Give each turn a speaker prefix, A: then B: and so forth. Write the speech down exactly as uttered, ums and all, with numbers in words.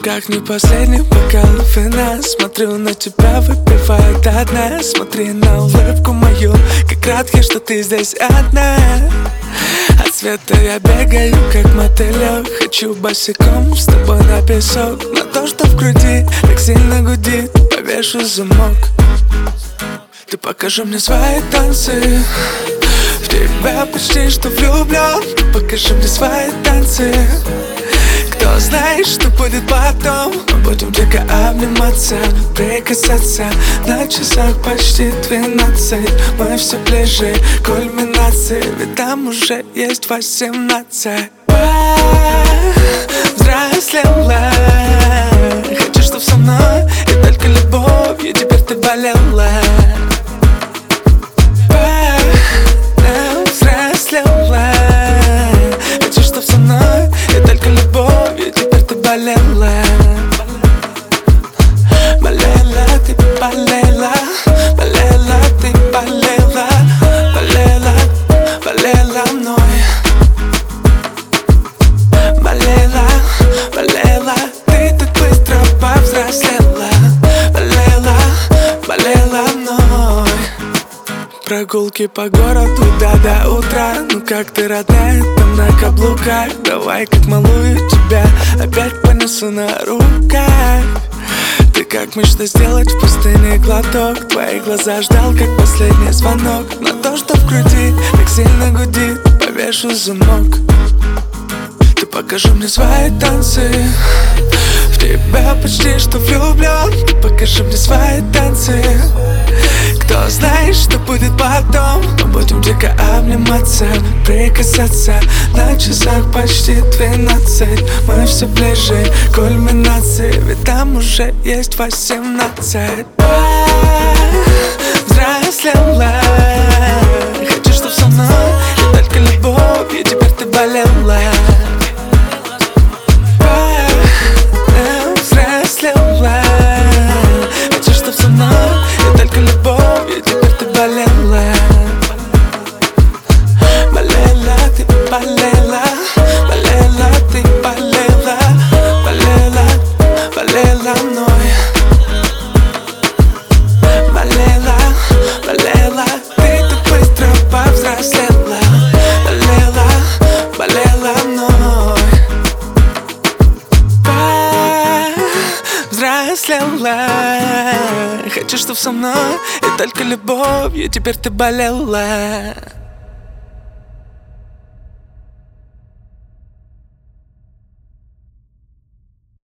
A: руках не последний бокал вина. Смотрю на тебя, выпивая до дна. Смотри на улыбку мою, как рад я, что ты здесь одна. От света я бегаю, как мотылек. Хочу босиком с тобой на песок. На то, что в груди так сильно гудит, повешу замок. Ты покажи мне свои танцы, в тебя почти что влюблен. Ты покажи мне свои танцы. Кто знает, что будет потом. Мы будем дико обниматься, прикасаться. На часах почти двенадцать. Мы все ближе к кульминации, ведь там уже есть восемнадцать. Повзрослела, хочу, чтоб со мной и только любовью теперь ты болела. Повзрослела, хочу, чтоб со мной и только любовью теперь ты болела. Болела, ты болела, болела, ты болела, болела, болела мной. Болела, болела, ты так быстро повзрослела. Болела, болела мной. Прогулки по городу, да, до утра. Ну как ты, родная, там на каблуках. Давай, как малую тебя опять понесу на руках. Ты как мечта сделать в пустыне глоток. Твои глаза ждал, как последний звонок. На то, что в груди так сильно гудит, повешу замок. Ты покажи мне свои танцы, в тебя почти что влюблен. Ты покажи мне свои танцы. Кто знает, что будет потом. Мы будем дико обниматься, прикасаться. На часах почти двенадцать. Мы все ближе к кульминации, ведь там уже есть восемнадцать. Повзрослела, хочу, чтоб со мной и только любовью теперь ты болела. Повзрослела, хочу, чтоб со мной и только любовью теперь ты болела. Болела, ты болела, болела, ты болела, болела, болела мной. Болела, болела, ты так быстро повзрослела. Болела, болела мной. Повзрослела, хочу, чтоб со мной и только любовью теперь ты болела.